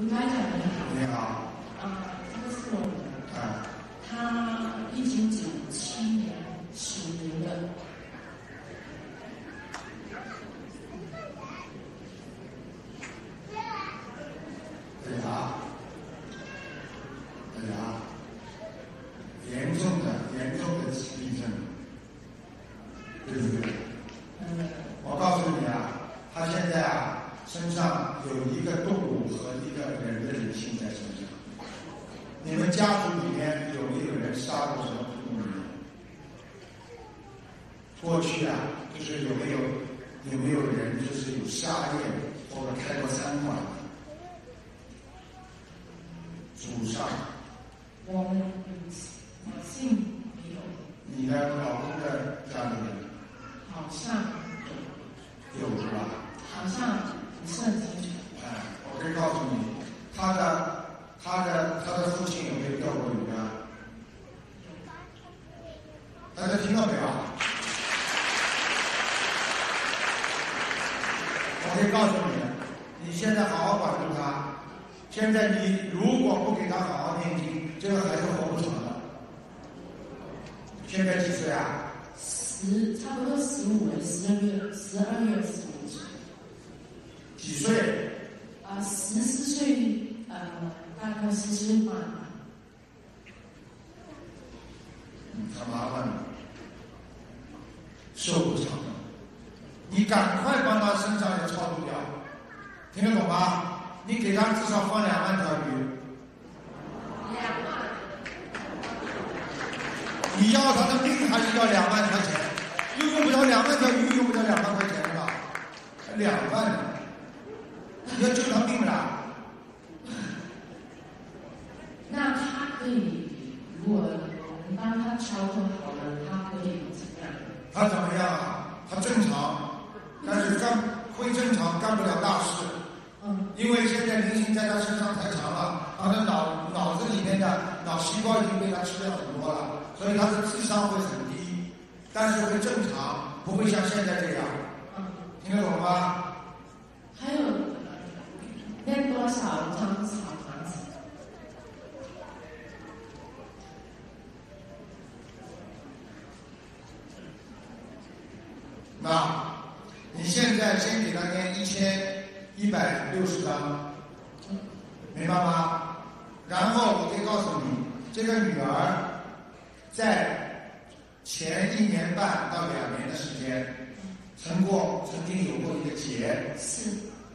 卢台长你好。 你好。 这个是我女儿，她1997年属牛的。 对啊，对啊，严重的疾病症，对不对？我告诉你啊，他现在啊身上有一个动物和一个人的灵性在身上。你们家族里面有没有人杀过什么动物呢？过去啊，就是有没有人就是有杀业或者开过餐馆？祖上， 我们女性没有。 你的老公的家里人好像有是吧？ 好像不是很清楚。 我可以告诉你，他的父亲有没有钓过鱼啊？大家听到没有？我可以告诉你，你现在好好管住他。现在你如果不给他好好念经，这个孩子活不长了。现在几岁啊？ 差不多15了，12月15岁。 几岁 ？14岁，大概14岁半吧。 很麻烦的，寿不长了。你赶快帮他身上也超度掉，听得懂吗？你给他至少放2万条鱼。 2万。 你要他的命还是要2万块钱？又用不了2万条鱼，用不了2万块钱是吧？2万呢？你要救他命了。 那他可以，如果你帮他超度好了，他可以怎么样？ 他怎么样啊？他正常，但是会正常干不了大事。因为现在灵性在他身上太长了，他的脑子里面的脑细胞已经被他吃掉很多了，所以他的智商会很低，但是会正常，不会像现在这样。听得懂吗？ 还有念多少张小房子？ 那你现在先给他念1160张，明白吗？然后我可以告诉你，这个女儿在前1年半到2年的时间，曾经有过一个劫。 是。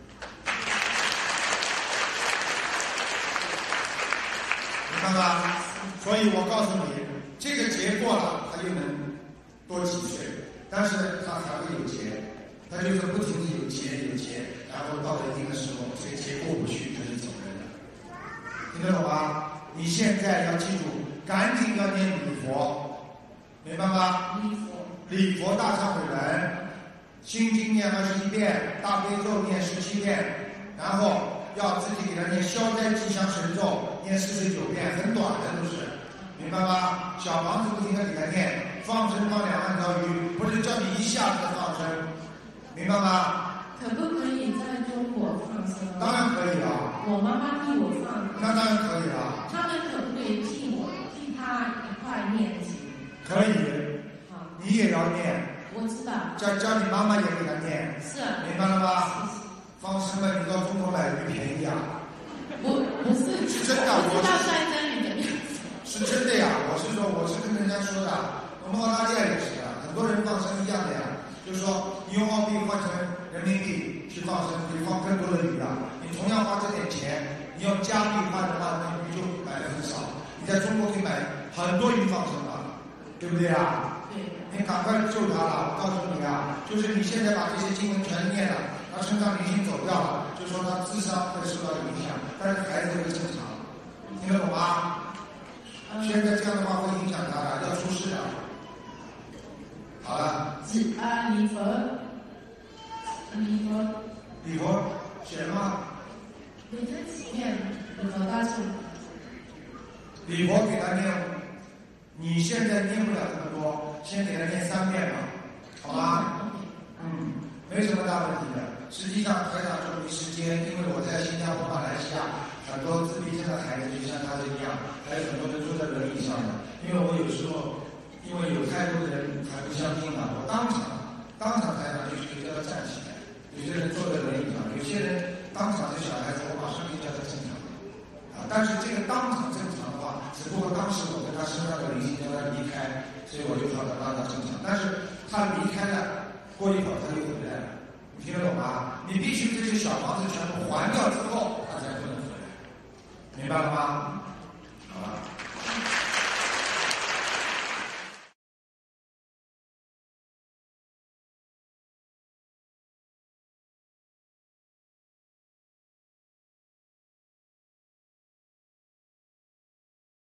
明白吗？所以我告诉你，这个劫过了，他就能多几岁，但是他还会有劫。他就是不停地有劫，然后到了一定的时候，这个劫过不去，他就走人了。听得懂吗？你现在要记住，赶紧要念礼佛，明白吗？礼佛大忏悔文，心经念21遍，大悲咒念17遍，然后要自己给他念消灾吉祥神咒，念49遍，很短的都是，明白吗？小房子不停地给他念，放生放2万条鱼，不是叫你一下子放生。明白吗？ 可不可以在中国放生？ 当然可以了。 我妈妈替我放。 那当然可以了。 他们可不可以替他一块念经？ 可以。好，你也要念。 我知道。 叫你妈妈也给他念。 是。 明白了吗？放生了，你到中国买鱼便宜啊。 不是。 是真的， 我知道在这里的。 是真的呀，我是跟人家说的，我们澳大利亚也是的，很多人放生一样的呀。就是说，你用澳币换成人民币去放生，可以放更多的鱼啊！你同样花这点钱，你用加币换的话，那鱼就买的很少。你在中国可以买很多鱼放生了，对不对啊？ 对。 你赶快救他了！我告诉你啊，就是你现在把这些经文全念了，他身上灵性走掉了，就说他智商会受到影响，但是孩子会正常，听得懂吗？现在这样的话会影响他的，要出事的。好了。礼佛写了吗？ 你这几遍礼佛大忏。 礼佛给他念，你现在念不了这么多，先给他念3遍吧，好吗？没什么大问题的。实际上台长就没时间，因为我在新加坡、马来西亚很多自闭症的孩子就像他这样，还有很多人坐在轮椅上的。因为我有时候，因为有太多的人还不相信嘛，我当场台上就叫他站起来。有些人坐在轮椅上，有些人当场这小孩子，我马上就叫他正常。但是这个当场正常的话，只不过当时我跟他身上的灵性叫他离开，所以我就让他正常。但是他离开了，过一会儿他就回来了。你听得懂吗？你必须这些小房子全部还掉之后，他才不能回来，明白了吗？好了。